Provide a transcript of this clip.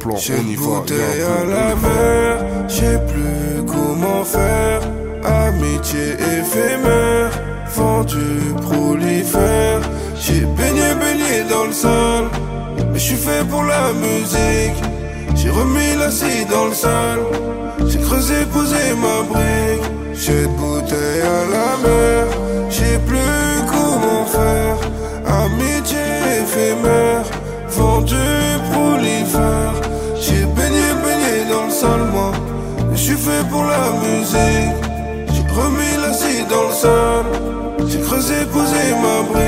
plan, J'ai on une y va. bouteille à la mer, j'ai plus comment faire. Amitié éphémère, vendu prolifère. J'ai baigné dans le sale, mais je suis fait pour la musique. J'ai remis l'acide dans le sale, j'ai creusé, posé ma brique. J'ai une bouteille à la mer, j'ai plus comment faire. Amitié éphémère, vendu prolifère. J'ai baigné dans le sale, moi, mais je suis fait pour la musique. J'ai remis l'acide dans le sale, j'ai creusé, posé ma brique.